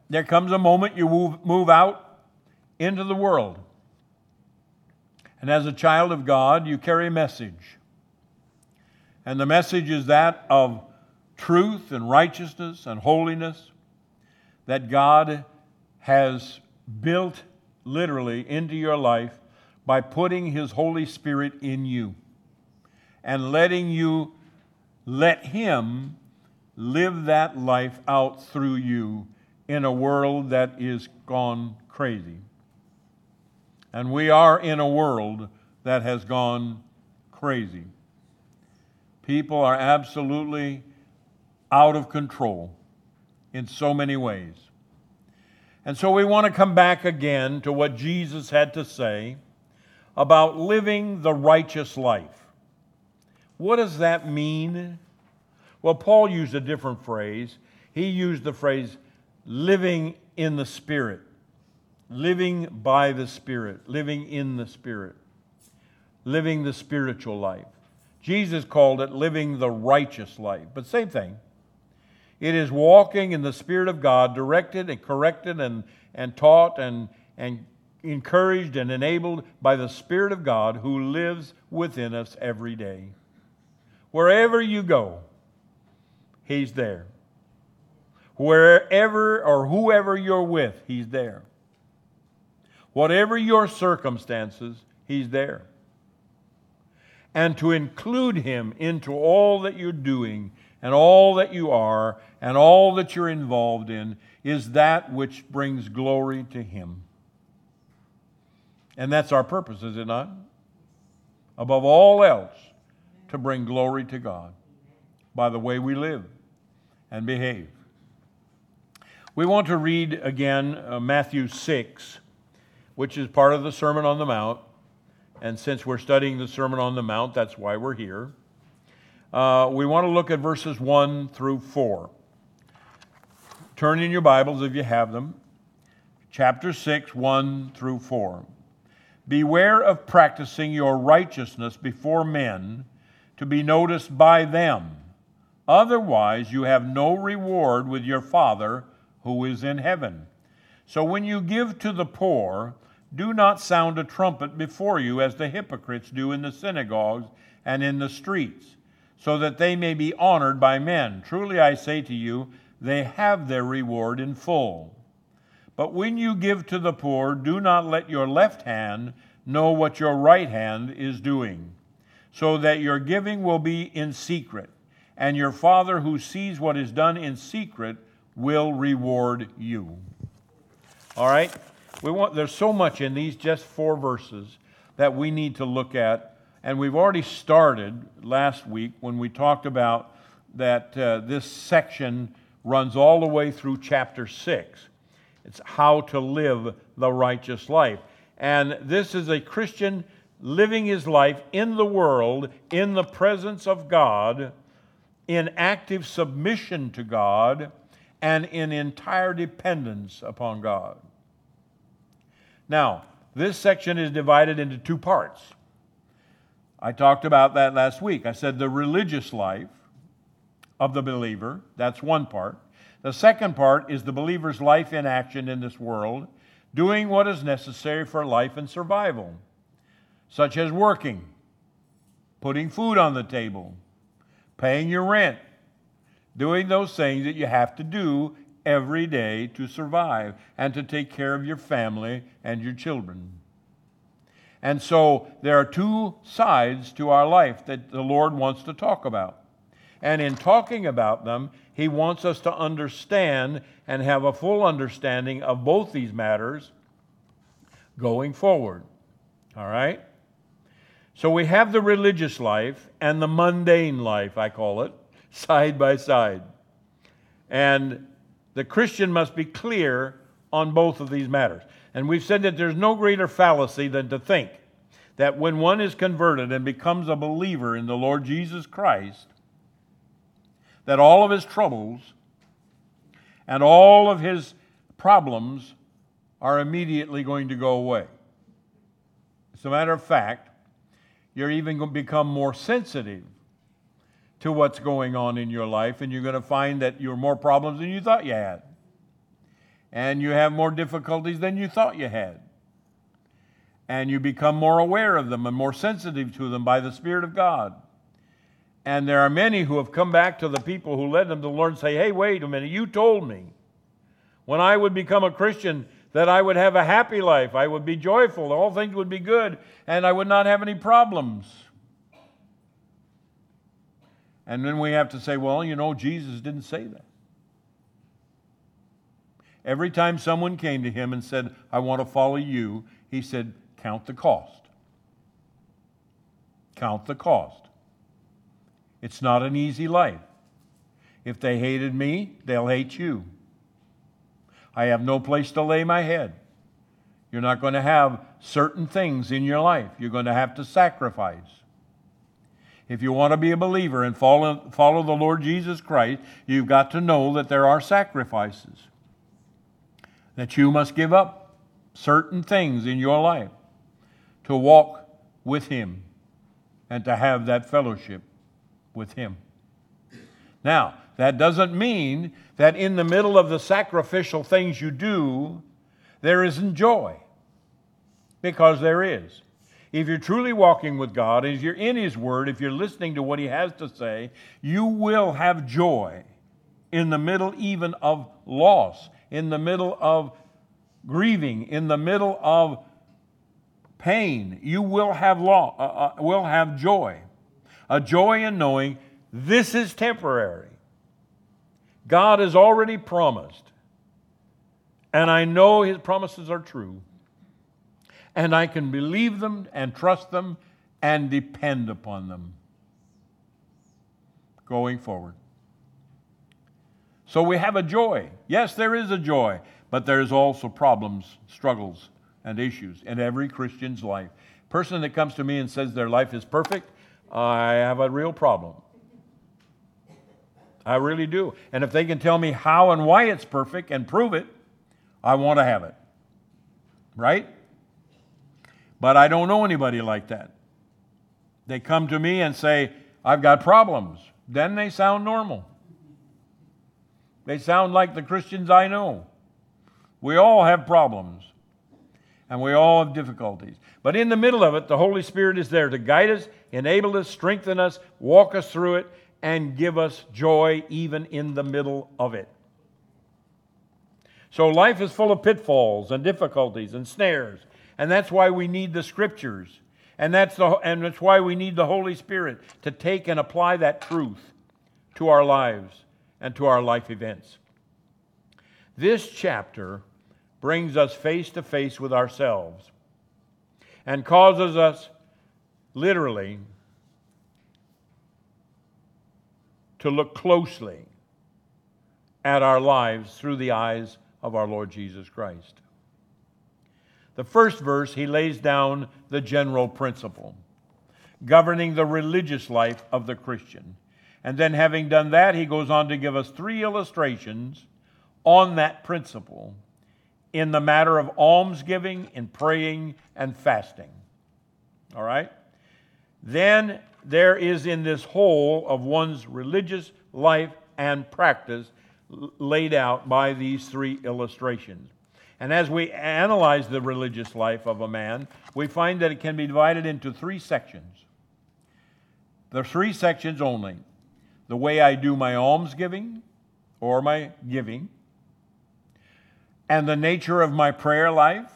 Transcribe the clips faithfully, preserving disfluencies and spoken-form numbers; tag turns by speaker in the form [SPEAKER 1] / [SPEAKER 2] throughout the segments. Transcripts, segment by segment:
[SPEAKER 1] there comes a moment you move, move out into the world. And as a child of God, you carry a message. And the message is that of truth and righteousness and holiness that God has built literally into your life by putting His Holy Spirit in you and letting you let Him live that life out through you in a world that is gone crazy. And we are in a world that has gone crazy. People are absolutely out of control in so many ways. And so we want to come back again to what Jesus had to say about living the righteous life. What does that mean? Well, Paul used a different phrase. He used the phrase living in the Spirit, living by the Spirit, living in the Spirit, living the spiritual life. Jesus called it living the righteous life, but same thing. It is walking in the Spirit of God, directed and corrected and, and taught and, and encouraged and enabled by the Spirit of God who lives within us every day. Wherever you go, He's there. Wherever or whoever you're with, He's there. Whatever your circumstances, He's there. And to include Him into all that you're doing and all that you are and all that you're involved in is that which brings glory to Him. And that's our purpose, is it not? Above all else, to bring glory to God by the way we live and behave. We want to read again uh, Matthew six, which is part of the Sermon on the Mount. And since we're studying the Sermon on the Mount, that's why we're here. Uh, we want to look at verses one through four. Turn in your Bibles if you have them. Chapter six, one through four. Beware of practicing your righteousness before men to be noticed by them. Otherwise, you have no reward with your Father who is in heaven. So when you give to the poor, do not sound a trumpet before you as the hypocrites do in the synagogues and in the streets, so that they may be honored by men. Truly I say to you, they have their reward in full. But when you give to the poor, do not let your left hand know what your right hand is doing, so that your giving will be in secret, and your Father who sees what is done in secret will reward you. All right? We want, there's so much in these just four verses that we need to look at. And we've already started last week when we talked about that uh, this section runs all the way through chapter six. It's how to live the righteous life. And this is a Christian living his life in the world, in the presence of God, in active submission to God, and in entire dependence upon God. Now, this section is divided into two parts. I talked about that last week. I said the religious life of the believer, that's one part. The second part is the believer's life in action in this world, doing what is necessary for life and survival, such as working, putting food on the table, paying your rent, doing those things that you have to do every day to survive and to take care of your family and your children. And so there are two sides to our life that the Lord wants to talk about. And in talking about them, He wants us to understand and have a full understanding of both these matters going forward. All right? So we have the religious life and the mundane life, I call it, side by side. And the Christian must be clear on both of these matters. And we've said that there's no greater fallacy than to think that when one is converted and becomes a believer in the Lord Jesus Christ, that all of his troubles and all of his problems are immediately going to go away. As a matter of fact, you're even going to become more sensitive to what's going on in your life, and you're going to find that you're more problems than you thought you had. and you have more difficulties than you thought you had. And you become more aware of them and more sensitive to them by the Spirit of God. And there are many who have come back to the people who led them to the Lord and say, hey, wait a minute, you told me when I would become a Christian that I would have a happy life, I would be joyful, all things would be good, and I would not have any problems. And then we have to say, well, you know, Jesus didn't say that. Every time someone came to him and said, I want to follow you, he said, count the cost. Count the cost. It's not an easy life. If they hated me, they'll hate you. I have no place to lay my head. You're not going to have certain things in your life. You're going to have to sacrifice. If you want to be a believer and follow, follow the Lord Jesus Christ, you've got to know that there are sacrifices. That you must give up certain things in your life to walk with Him and to have that fellowship with Him. Now, that doesn't mean that in the middle of the sacrificial things you do, there isn't joy. Because there is. If you're truly walking with God, as you're in His Word, if you're listening to what He has to say, you will have joy in the middle even of loss, in the middle of grieving, in the middle of pain. You will have law, uh, uh, will have joy. A joy in knowing this is temporary. God has already promised, and I know His promises are true, and I can believe them and trust them and depend upon them going forward. So we have a joy. Yes, there is a joy, but there's also problems, struggles, and issues in every Christian's life. A person that comes to me and says their life is perfect, I have a real problem. I really do. And if they can tell me how and why it's perfect and prove it, I want to have it. Right? But I don't know anybody like that. They come to me and say, I've got problems. Then they sound normal. They sound like the Christians I know. We all have problems. And we all have difficulties. But in the middle of it, the Holy Spirit is there to guide us, enable us, strengthen us, walk us through it, and give us joy even in the middle of it. So life is full of pitfalls and difficulties and snares. And that's why we need the Scriptures. And that's, the, and that's why we need the Holy Spirit to take and apply that truth to our lives and to our life events. This chapter brings us face to face with ourselves and causes us literally to look closely at our lives through the eyes of our Lord Jesus Christ. The first verse, he lays down the general principle governing the religious life of the Christian. And then having done that, he goes on to give us three illustrations on that principle in the matter of almsgiving, in praying, and fasting. All right? Then there is in this whole of one's religious life and practice laid out by these three illustrations. And as we analyze the religious life of a man, we find that it can be divided into three sections. The three sections only. The way I do my almsgiving or my giving, and the nature of my prayer life,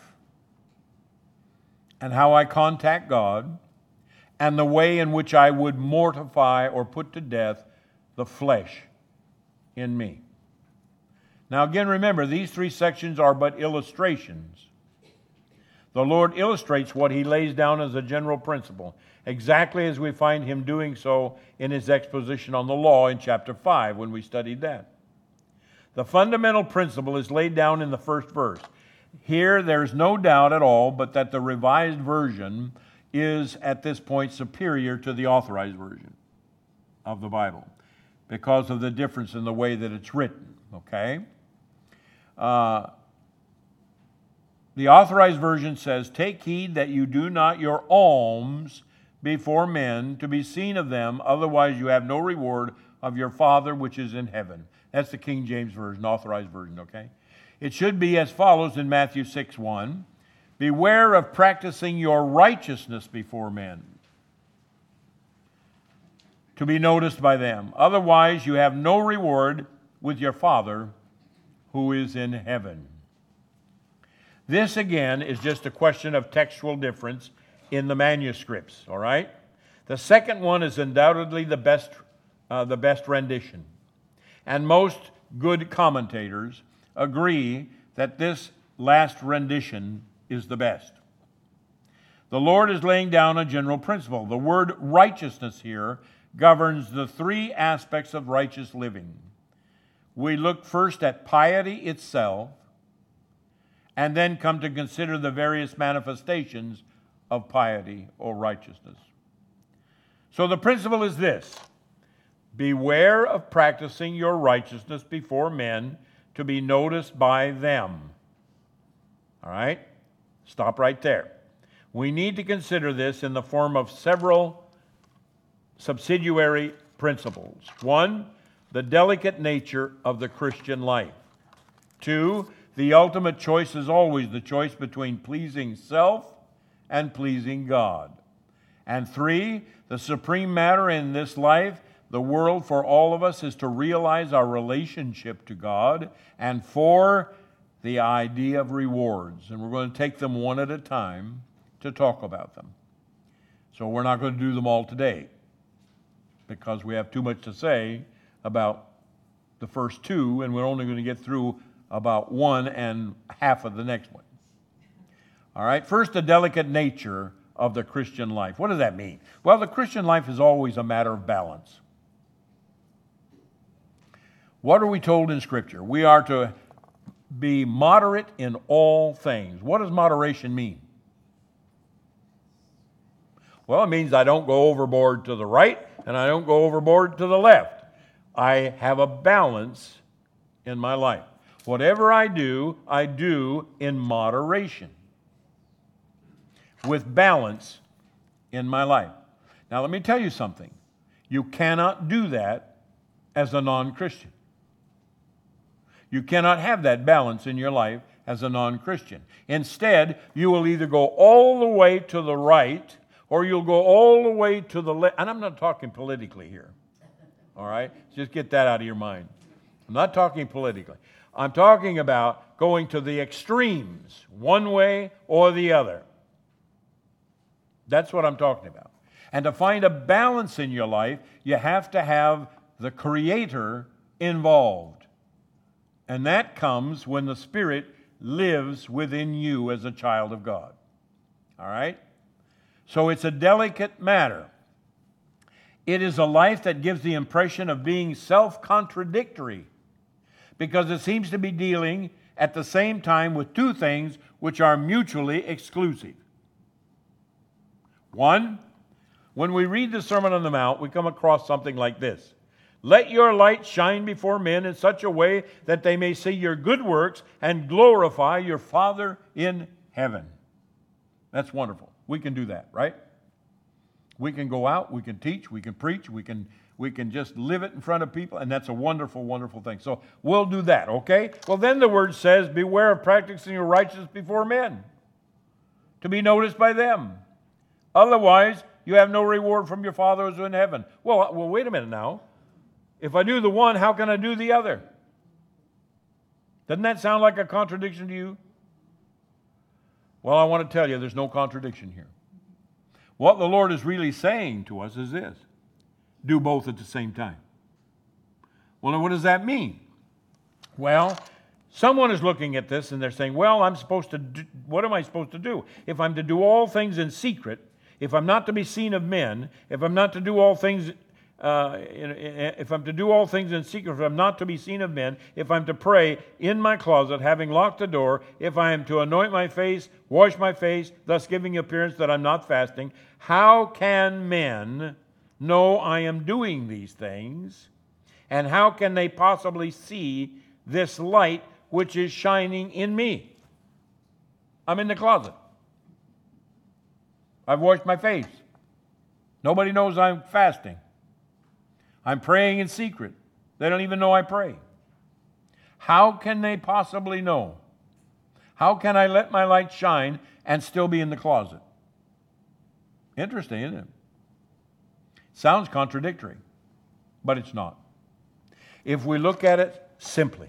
[SPEAKER 1] and how I contact God, and the way in which I would mortify or put to death the flesh in me. Now again, remember, these three sections are but illustrations. The Lord illustrates what He lays down as a general principle, exactly as we find Him doing so in His exposition on the law in chapter five when we studied that. The fundamental principle is laid down in the first verse. Here, there's no doubt at all but that the Revised Version is at this point superior to the Authorized Version of the Bible because of the difference in the way that it's written, okay? Uh, the Authorized Version says, "Take heed that you do not your alms before men to be seen of them, otherwise you have no reward of your Father which is in heaven." That's the King James Version, Authorized Version, okay? It should be as follows in Matthew six one. Beware of practicing your righteousness before men, to be noticed by them. Otherwise, you have no reward with your Father who is in heaven. This, again, is just a question of textual difference in the manuscripts, all right? The second one is undoubtedly the best, uh, the best rendition. And most good commentators agree that this last rendition is the best. The Lord is laying down a general principle. The word righteousness here governs the three aspects of righteous living. We look first at piety itself, and then come to consider the various manifestations of piety or righteousness. So the principle is this: beware of practicing your righteousness before men to be noticed by them. All right? Stop right there. We need to consider this in the form of several subsidiary principles. One, the delicate nature of the Christian life. Two, the ultimate choice is always the choice between pleasing self and pleasing God. And three, the supreme matter in this life, the world for all of us, is to realize our relationship to God. And four, the idea of rewards. And we're going to take them one at a time to talk about them. So we're not going to do them all today, because we have too much to say about the first two, and we're only going to get through about one and half of the next one. All right, first, the delicate nature of the Christian life. What does that mean? Well, the Christian life is always a matter of balance. What are we told in Scripture? We are to be moderate in all things. What does moderation mean? Well, it means I don't go overboard to the right and I don't go overboard to the left. I have a balance in my life. Whatever I do, I do in moderation, with balance in my life. Now, let me tell you something. You cannot do that as a non-Christian. You cannot have that balance in your life as a non-Christian. Instead, you will either go all the way to the right or you'll go all the way to the left. And I'm not talking politically here. All right? Just get that out of your mind. I'm not talking politically. I'm talking about going to the extremes, one way or the other. That's what I'm talking about. And to find a balance in your life, you have to have the Creator involved. And that comes when the Spirit lives within you as a child of God. All right? So it's a delicate matter. It is a life that gives the impression of being self-contradictory, because it seems to be dealing at the same time with two things which are mutually exclusive. One, when we read the Sermon on the Mount, we come across something like this: let your light shine before men in such a way that they may see your good works and glorify your Father in heaven. That's wonderful. We can do that, right? We can go out, we can teach, we can preach, we can we can just live it in front of people, and that's a wonderful, wonderful thing. So we'll do that, okay? Well, then the word says, beware of practicing your righteousness before men, to be noticed by them. Otherwise, you have no reward from your Father who is in heaven. Well, well, wait a minute now. If I do the one, how can I do the other? Doesn't that sound like a contradiction to you? Well, I want to tell you there's no contradiction here. What the Lord is really saying to us is this: do both at the same time. Well, what does that mean? Well, someone is looking at this and they're saying, well, I'm supposed to do, what am I supposed to do? If I'm to do all things in secret, if I'm not to be seen of men, if I'm not to do all things Uh, if I'm to do all things in secret, if I'm not to be seen of men, if I'm to pray in my closet, having locked the door, if I am to anoint my face, wash my face, thus giving appearance that I'm not fasting, how can men know I am doing these things? And how can they possibly see this light which is shining in me? I'm in the closet. I've washed my face. Nobody knows I'm fasting. I'm praying in secret. They don't even know I pray. How can they possibly know? How can I let my light shine and still be in the closet? Interesting, isn't it? Sounds contradictory, but it's not. If we look at it simply,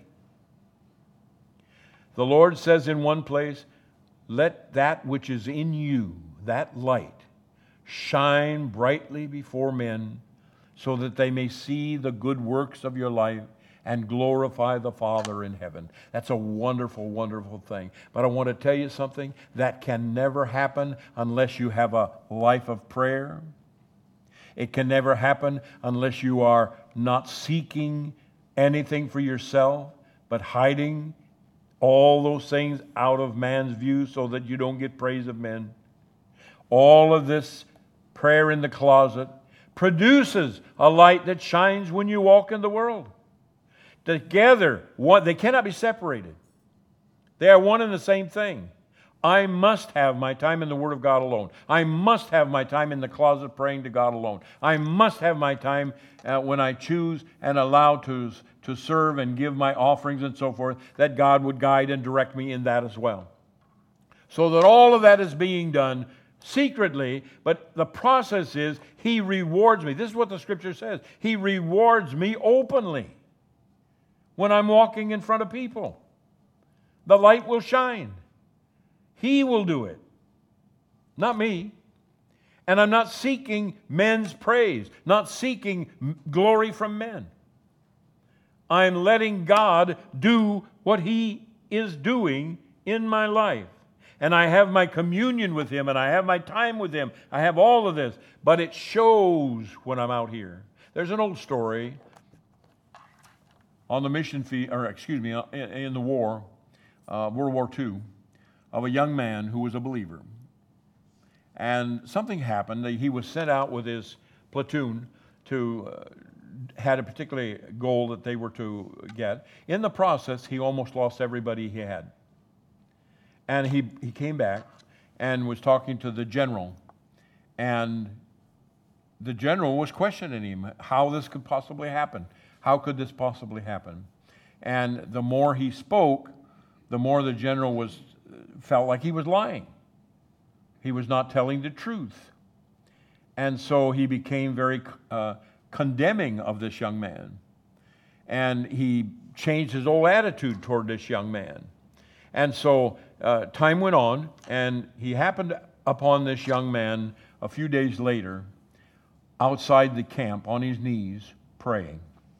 [SPEAKER 1] the Lord says in one place, let that which is in you, that light, shine brightly before men, so that they may see the good works of your life and glorify the Father in heaven. That's a wonderful, wonderful thing. But I want to tell you something, that can never happen unless you have a life of prayer. It can never happen unless you are not seeking anything for yourself, but hiding all those things out of man's view so that you don't get praise of men. All of this prayer in the closet produces a light that shines when you walk in the world. Together, one, they cannot be separated. They are one and the same thing. I must have my time in the Word of God alone. I must have my time in the closet praying to God alone. I must have my time uh, when I choose and allow to, to serve and give my offerings and so forth, that God would guide and direct me in that as well. So that all of that is being done secretly, but the process is He rewards me. This is what the Scripture says. He rewards me openly when I'm walking in front of people. The light will shine. He will do it, not me. And I'm not seeking men's praise, not seeking glory from men. I'm letting God do what He is doing in my life. And I have my communion with Him, and I have my time with Him. I have all of this, but it shows when I'm out here. There's an old story on the mission field, or excuse me, in, in the war, uh, World War Two, of a young man who was a believer. And something happened. He was sent out with his platoon to, uh, had a particular goal that they were to get. In the process, he almost lost everybody he had. And he, he came back and was talking to the general. And the general was questioning him how this could possibly happen. How could this possibly happen? And the more he spoke, the more the general was felt like he was lying. He was not telling the truth. And so he became very uh, condemning of this young man. And he changed his whole attitude toward this young man. And so uh, time went on, and he happened upon this young man a few days later outside the camp on his knees praying.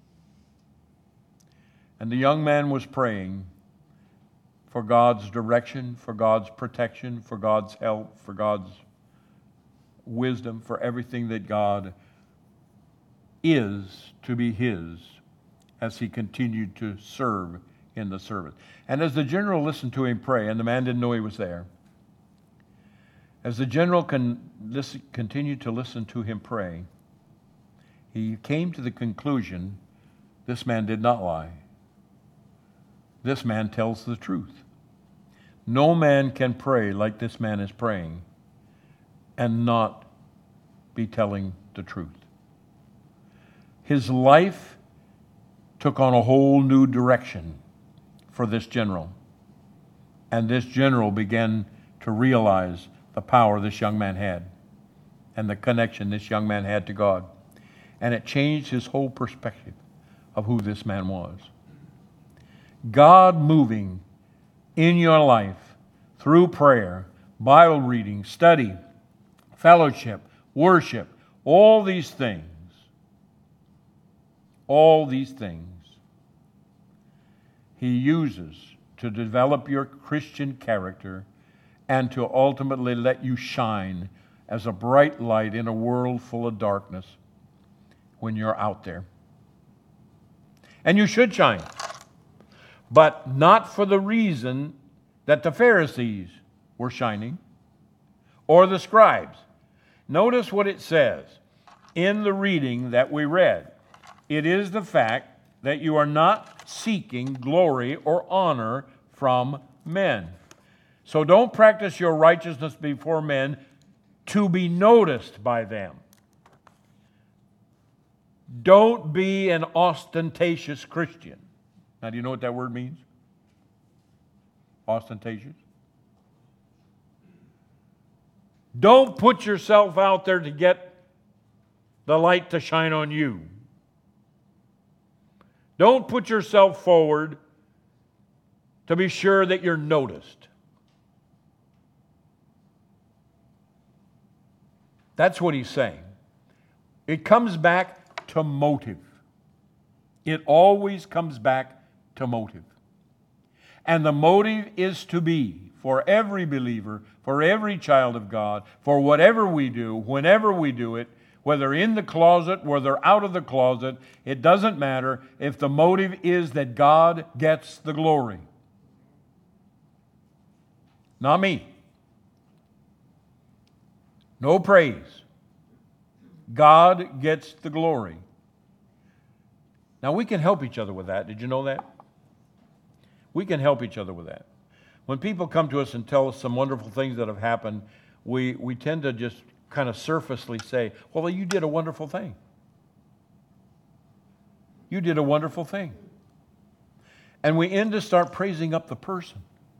[SPEAKER 1] And the young man was praying for God's direction, for God's protection, for God's help, for God's wisdom, for everything that God is to be His as he continued to serve in the service. And as the general listened to him pray, and the man didn't know he was there, as the general can listen, continued to listen to him pray, he came to the conclusion, this man did not lie. This man tells the truth. No man can pray like this man is praying and not be telling the truth. His life took on a whole new direction for this general. And this general began to realize the power this young man had and the connection this young man had to God. And it changed his whole perspective of who this man was. God moving in your life through prayer, Bible reading, study, fellowship, worship, all these things, all these things He uses to develop your Christian character and to ultimately let you shine as a bright light in a world full of darkness when you're out there. And you should shine, but not for the reason that the Pharisees were shining or the scribes. Notice what it says in the reading that we read. It is the fact that you are not seeking glory or honor from men. So don't practice your righteousness before men to be noticed by them. Don't be an ostentatious Christian. Now, do you know what that word means? Ostentatious. Don't put yourself out there to get the light to shine on you. Don't put yourself forward to be sure that you're noticed. That's what he's saying. It comes back to motive. It always comes back to motive. And the motive is to be, for every believer, for every child of God, for whatever we do, whenever we do it, whether in the closet, whether out of the closet, it doesn't matter if the motive is that God gets the glory. Not me. No praise. God gets the glory. Now we can help each other with that. Did you know that? We can help each other with that. When people come to us and tell us some wonderful things that have happened, we, we tend to just kind of surfacely say, well, you did a wonderful thing. You did a wonderful thing. And we end to start praising up the person.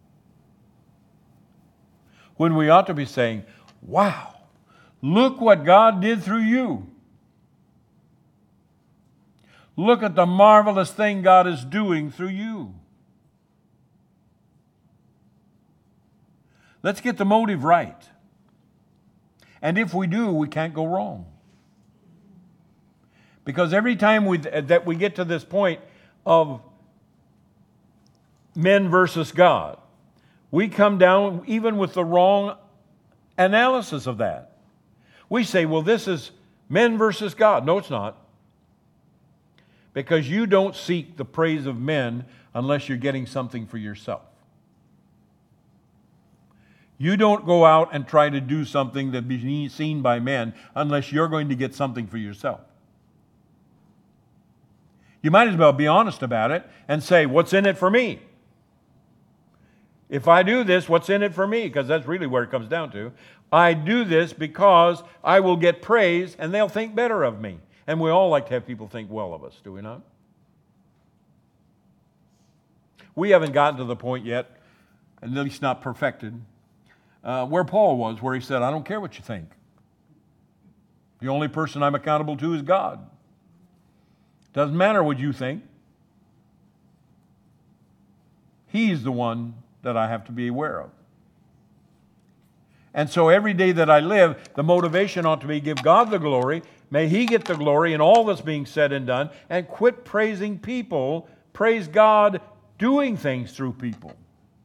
[SPEAKER 1] When we ought to be saying, wow, look what God did through you. Look at the marvelous thing God is doing through you. Let's get the motive right. And if we do, we can't go wrong. Because every time we, that we get to this point of men versus God, we come down even with the wrong analysis of that. We say, well, this is men versus God. No, it's not. Because you don't seek the praise of men unless you're getting something for yourself. You don't go out and try to do something that be seen by men unless you're going to get something for yourself. You might as well be honest about it and say, what's in it for me? If I do this, what's in it for me? Because that's really where it comes down to. I do this because I will get praise and they'll think better of me. And we all like to have people think well of us, do we not? We haven't gotten to the point yet, at least not perfected, uh, where Paul was, where he said, I don't care what you think. The only person I'm accountable to is God. Doesn't matter what you think. He's the one that I have to be aware of. And so every day that I live, the motivation ought to be give God the glory. May He get the glory in all that's being said and done. And quit praising people. Praise God doing things through people.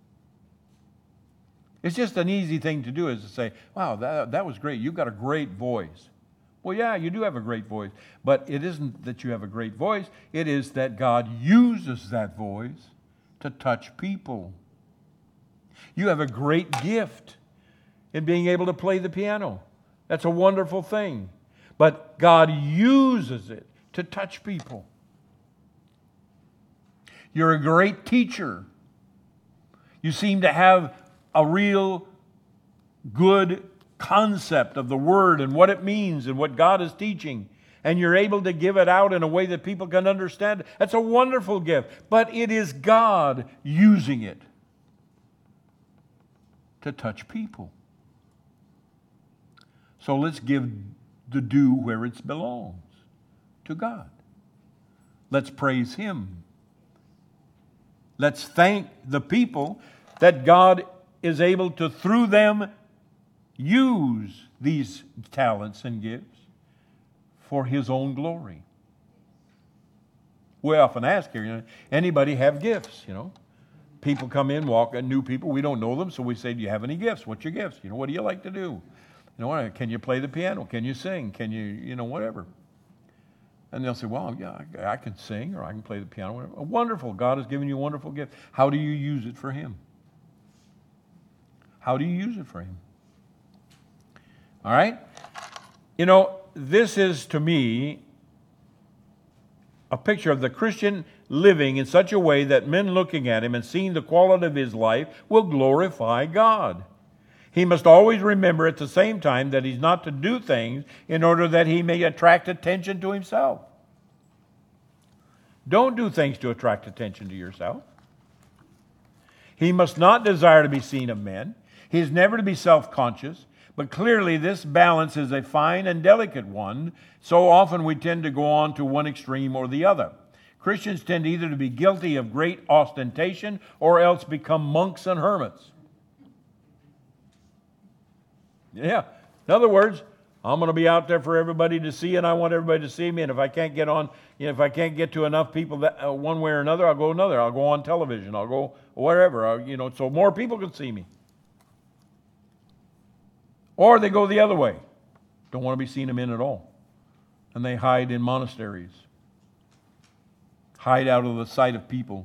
[SPEAKER 1] It's just an easy thing to do is to say, wow, that, that was great. You've got a great voice. Well, yeah, you do have a great voice. But it isn't that you have a great voice. It is that God uses that voice to touch people. You have a great gift in being able to play the piano. That's a wonderful thing. But God uses it to touch people. You're a great teacher. You seem to have a real good concept of the Word and what it means and what God is teaching. And you're able to give it out in a way that people can understand. That's a wonderful gift. But it is God using it to touch people. So let's give the due where it belongs, to God. Let's praise Him. Let's thank the people that God is able to, through them, use these talents and gifts for His own glory. We often ask here, you know, anybody have gifts, you know? People come in, walk, new people, we don't know them, so we say, do you have any gifts? What's your gifts? You know, what do you like to do? You know, can you play the piano? Can you sing? Can you, you know, whatever. And they'll say, well, yeah, I, I can sing or I can play the piano, whatever. Wonderful. God has given you a wonderful gift. How do you use it for Him? How do you use it for Him? All right? You know, this is to me a picture of the Christian living in such a way that men looking at him and seeing the quality of his life will glorify God. He must always remember at the same time that he's not to do things in order that he may attract attention to himself. Don't do things to attract attention to yourself. He must not desire to be seen of men. He is never to be self-conscious. But clearly this balance is a fine and delicate one. So often we tend to go on to one extreme or the other. Christians tend either to be guilty of great ostentation or else become monks and hermits. Yeah. In other words, I'm going to be out there for everybody to see, and I want everybody to see me. And if I can't get on, you know, if I can't get to enough people that uh, one way or another, I'll go another. I'll go on television. I'll go wherever. I'll, you know, so more people can see me. Or they go the other way. Don't want to be seen of men at all. And they hide in monasteries. Hide out of the sight of people.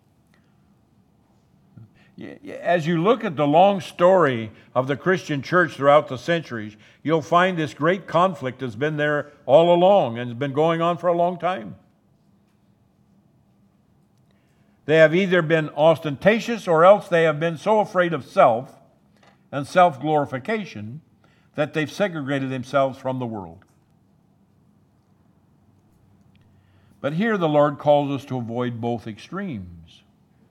[SPEAKER 1] As you look at the long story of the Christian church throughout the centuries, you'll find this great conflict has been there all along and has been going on for a long time. They have either been ostentatious or else they have been so afraid of self and self-glorification that they've segregated themselves from the world. But here the Lord calls us to avoid both extremes.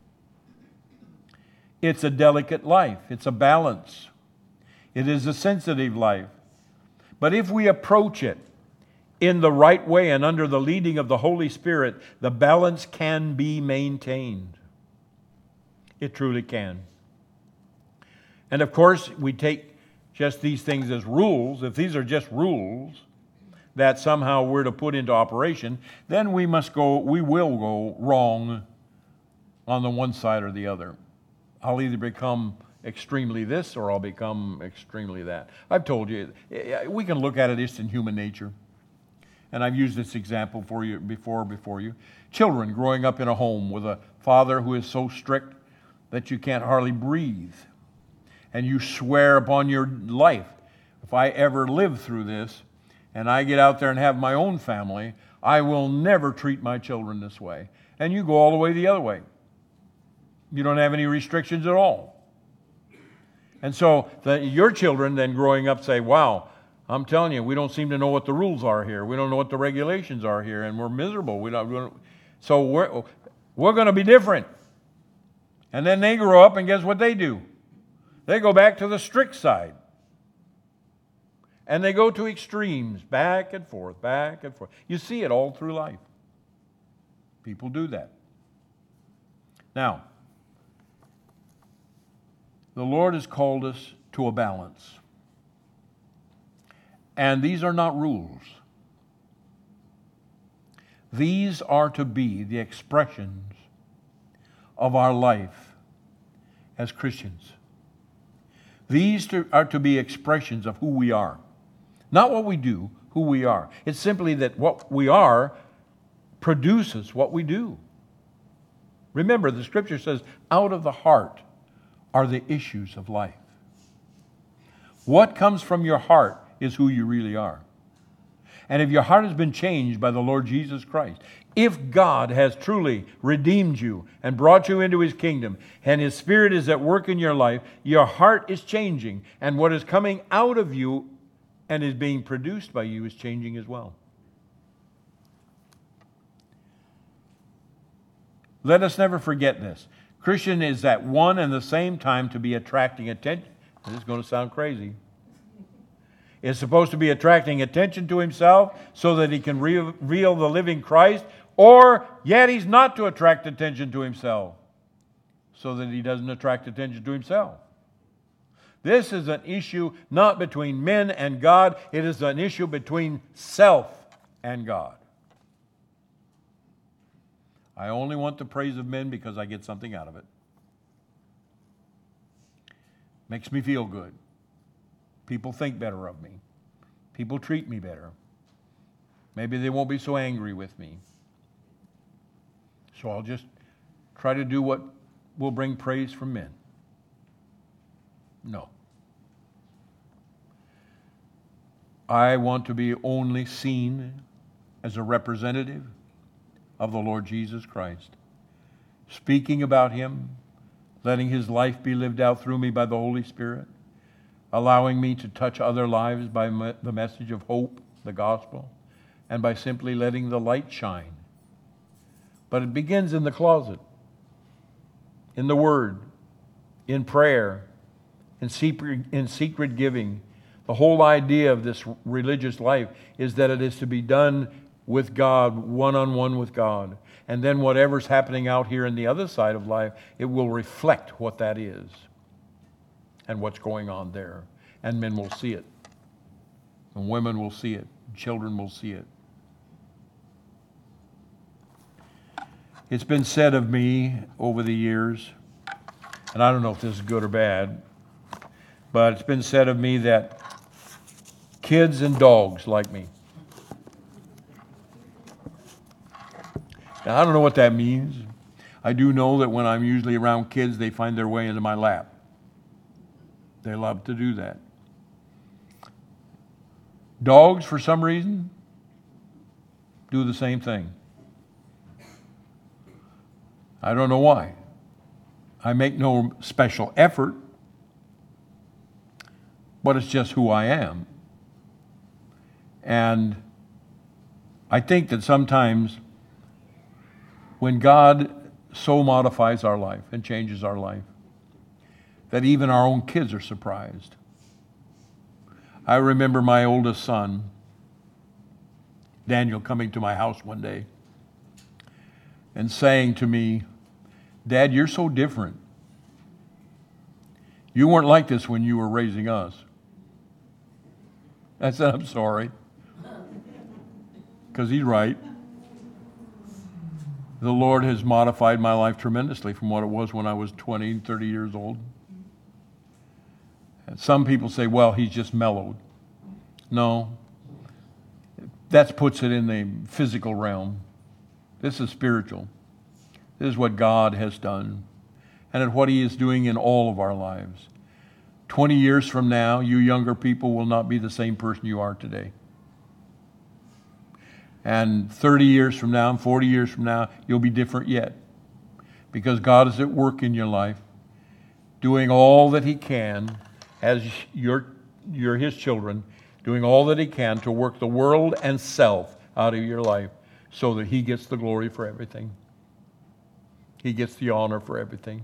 [SPEAKER 1] It's a delicate life. It's a balance. It is a sensitive life. But if we approach it in the right way and under the leading of the Holy Spirit, the balance can be maintained. It truly can. And of course, we take just these things as rules. If these are just rules that somehow we're to put into operation, then we must go, we will go wrong on the one side or the other. I'll either become extremely this or I'll become extremely that. I've told you, we can look at it just in human nature. And I've used this example for you before, before you. Children growing up in a home with a father who is so strict that you can't hardly breathe. And you swear upon your life, if I ever live through this and I get out there and have my own family, I will never treat my children this way. And you go all the way the other way. You don't have any restrictions at all. And so the, your children then growing up say, wow, I'm telling you, we don't seem to know what the rules are here. We don't know what the regulations are here, and we're miserable. We don't, we don't, so we're, we're going to be different. And then they grow up, and guess what they do? They go back to the strict side. And they go to extremes, back and forth, back and forth. You see it all through life. People do that. Now, the Lord has called us to a balance. And these are not rules. These are to be the expressions of our life as Christians. These are to be expressions of who we are. Not what we do, who we are. It's simply that what we are produces what we do. Remember, the Scripture says, out of the heart are the issues of life. What comes from your heart is who you really are. And if your heart has been changed by the Lord Jesus Christ, if God has truly redeemed you and brought you into His kingdom, and His Spirit is at work in your life, your heart is changing, and what is coming out of you and is being produced by you is changing as well. Let us never forget this. Christian is at one and the same time to be attracting attention. This is going to sound crazy. Is supposed to be attracting attention to himself so that he can reveal the living Christ, or yet he's not to attract attention to himself so that he doesn't attract attention to himself. This is an issue not between men and God. It is an issue between self and God. I only want the praise of men because I get something out of it. Makes me feel good. People think better of me. People treat me better. Maybe they won't be so angry with me. So I'll just try to do what will bring praise from men. No. I want to be only seen as a representative of the Lord Jesus Christ, speaking about Him, letting His life be lived out through me by the Holy Spirit, allowing me to touch other lives by me- the message of hope, the gospel, and by simply letting the light shine. But it begins in the closet, in the Word, in prayer, in secret, in secret giving. The whole idea of this religious life is that it is to be done with God, one-on-one with God. And then whatever's happening out here in the other side of life, it will reflect what that is and what's going on there. And men will see it. And women will see it. Children will see it. It's been said of me over the years, and I don't know if this is good or bad, but it's been said of me that kids and dogs like me. Now, I don't know what that means. I do know that when I'm usually around kids, they find their way into my lap. They love to do that. Dogs, for some reason, do the same thing. I don't know why. I make no special effort, but it's just who I am. And I think that sometimes when God so modifies our life and changes our life, that even our own kids are surprised. I remember my oldest son, Daniel, coming to my house one day and saying to me, "Dad, you're so different. You weren't like this when you were raising us." I said, "I'm sorry." Because he's right. The Lord has modified my life tremendously from what it was when I was twenty, thirty years old. And some people say, well, he's just mellowed. No. That puts it in the physical realm. This is spiritual. This is what God has done. And what He is doing in all of our lives. Twenty years from now, you younger people will not be the same person you are today. And thirty years from now, and forty years from now, you'll be different yet. Because God is at work in your life, doing all that He can, as you're, you're His children, doing all that He can to work the world and self out of your life so that He gets the glory for everything. He gets the honor for everything.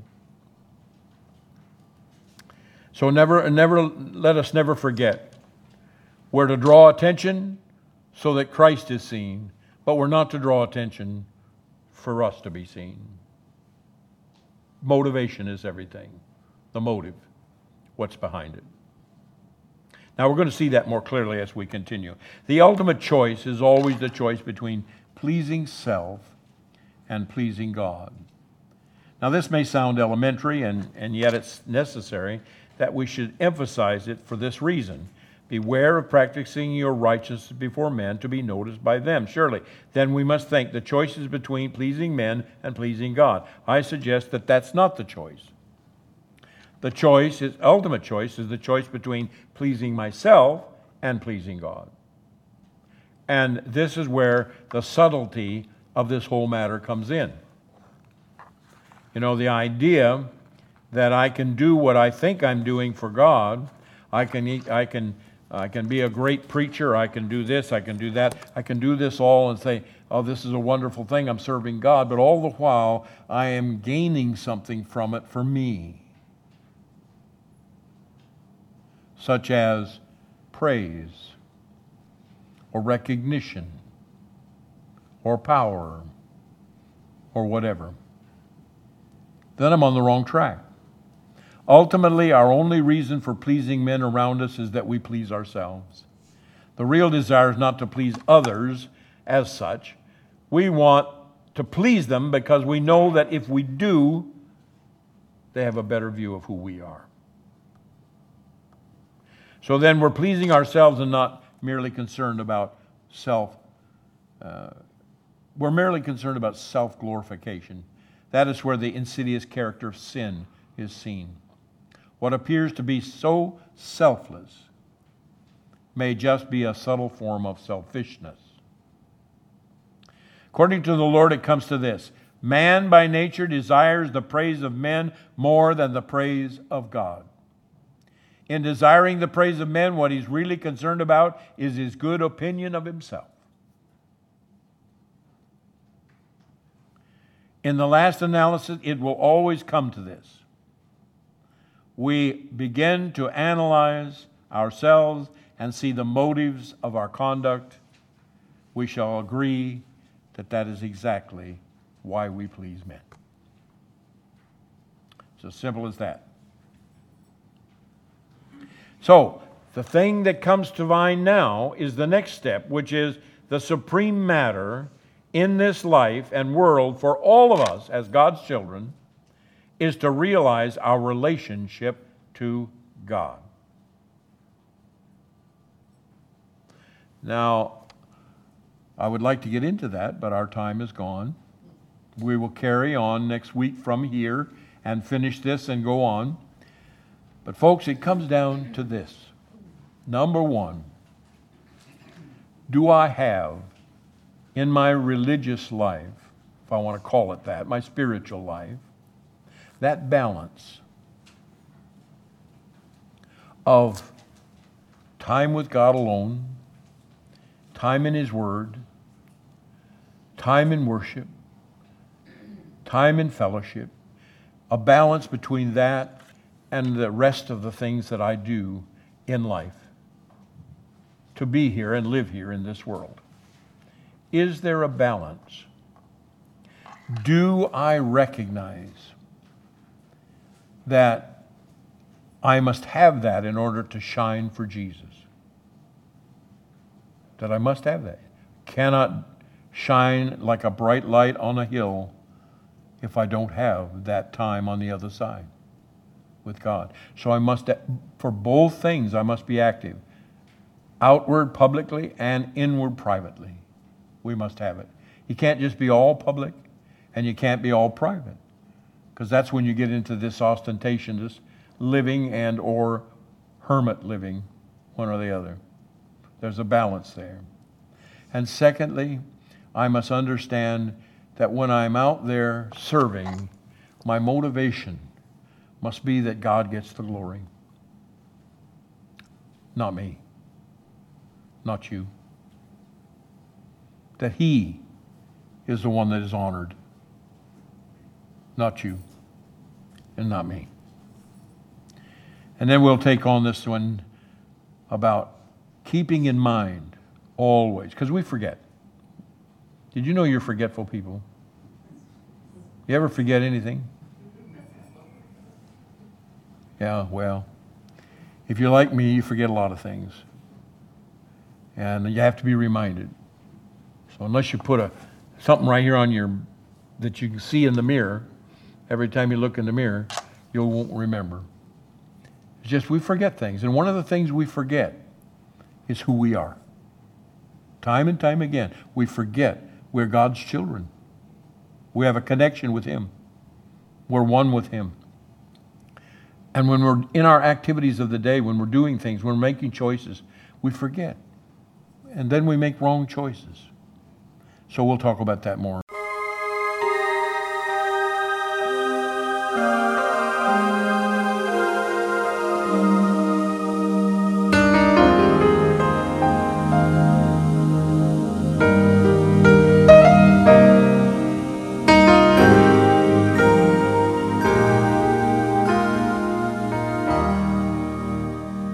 [SPEAKER 1] So never, never let us never forget. We're to draw attention so that Christ is seen, but we're not to draw attention for us to be seen. Motivation is everything. The motive, what's behind it. Now we're going to see that more clearly as we continue. The ultimate choice is always the choice between pleasing self and pleasing God. Now this may sound elementary, and, and yet it's necessary that we should emphasize it for this reason. Beware of practicing your righteousness before men to be noticed by them. Surely, then we must think the choice is between pleasing men and pleasing God. I suggest that that's not the choice. The choice, is ultimate choice, is the choice between pleasing myself and pleasing God. And this is where the subtlety of this whole matter comes in. You know, the idea that I can do what I think I'm doing for God, I can eat, I can I can be a great preacher, I can do this, I can do that, I can do this all and say, oh, this is a wonderful thing, I'm serving God, but all the while I am gaining something from it for me. Such as praise, or recognition, or power, or whatever. Then I'm on the wrong track. Ultimately, our only reason for pleasing men around us is that we please ourselves. The real desire is not to please others as such. We want to please them because we know that if we do, they have a better view of who we are. So then we're pleasing ourselves and not merely concerned about self. Uh, we're merely concerned about self-glorification. That is where the insidious character of sin is seen. What appears to be so selfless may just be a subtle form of selfishness. According to the Lord, it comes to this. Man by nature desires the praise of men more than the praise of God. In desiring the praise of men, what he's really concerned about is his good opinion of himself. In the last analysis, it will always come to this. We begin to analyze ourselves and see the motives of our conduct. We shall agree that that is exactly why we please men. It's as simple as that. So, the thing that comes to mind now is the next step, which is the supreme matter in this life and world for all of us as God's children, is to realize our relationship to God. Now, I would like to get into that, but our time is gone. We will carry on next week from here and finish this and go on. But folks, it comes down to this. Number one, do I have in my religious life, if I want to call it that, my spiritual life, that balance of time with God alone, time in His Word, time in worship, time in fellowship, a balance between that and the rest of the things that I do in life to be here and live here in this world? Is there a balance? Do I recognize that I must have that in order to shine for Jesus? That I must have that. Cannot shine like a bright light on a hill if I don't have that time on the other side with God. So I must, for both things, I must be active. Outward publicly and inward privately. We must have it. You can't just be all public and you can't be all private, because that's when you get into this ostentation, this living and or hermit living, one or the other. There's a balance there. And secondly, I must understand that when I'm out there serving, my motivation must be that God gets the glory. Not me. Not you. That He is the one that is honored. Not you. And not me. And then we'll take on this one about keeping in mind always, because we forget. Did you know you're forgetful people? You ever forget anything? Yeah, well, if you're like me, you forget a lot of things. And you have to be reminded. So unless you put a something right here on your, that you can see in the mirror, every time you look in the mirror, you won't remember. It's just we forget things. And one of the things we forget is who we are. Time and time again, we forget we're God's children. We have a connection with Him. We're one with Him. And when we're in our activities of the day, when we're doing things, when we're making choices, we forget. And then we make wrong choices. So we'll talk about that more.